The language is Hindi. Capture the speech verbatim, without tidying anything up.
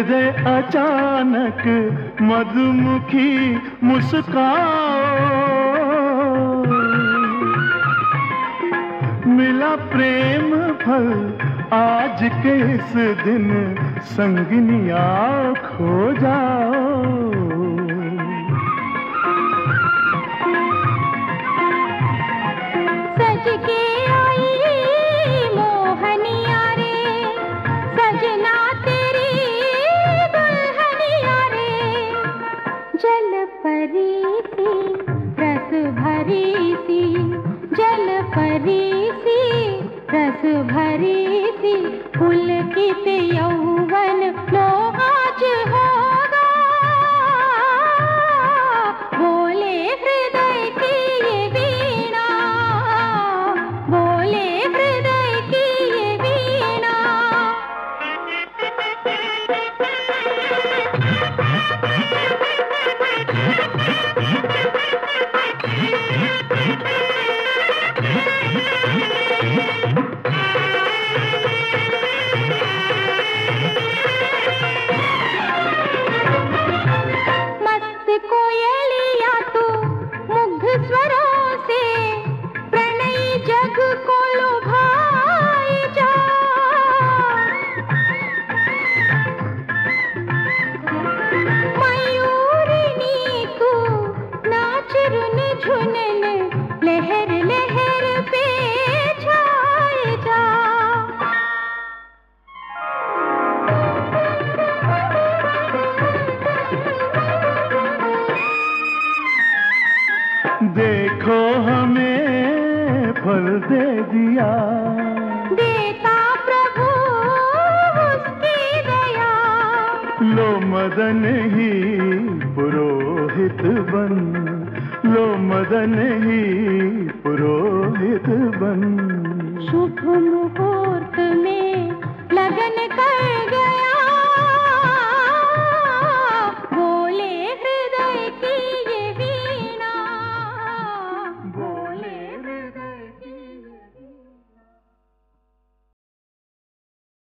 हृदय अचानक मधुमुखी मुस्काओ, मिला प्रेम फल आज के इस दिन, संगनिया खो जाओ। सज के आई मोहनिया रे, सजना तेरी दुल्हनिया रे, जल परी सी रस भरी सी, जल परी सी रस भरी सी, पुलकित यौवन लो आज होगा, बोले हृदय की ये वीणा, बोले हृदय की ये वीणा। मस्त कोयलिया तू मुग्ध स्वरों से, प्रणयी जग को लुभाए जा, मयूरिनी तू नाच रुन झुनन, लहर लहर पे छाए जा। देखो हमें फल दे दिया, देता प्रभु उसकी दया, लो मदन ही पुरोहित बन, लो मदन ही पुरोहित बन। शुभ मुहूर्त में लगन कर गए,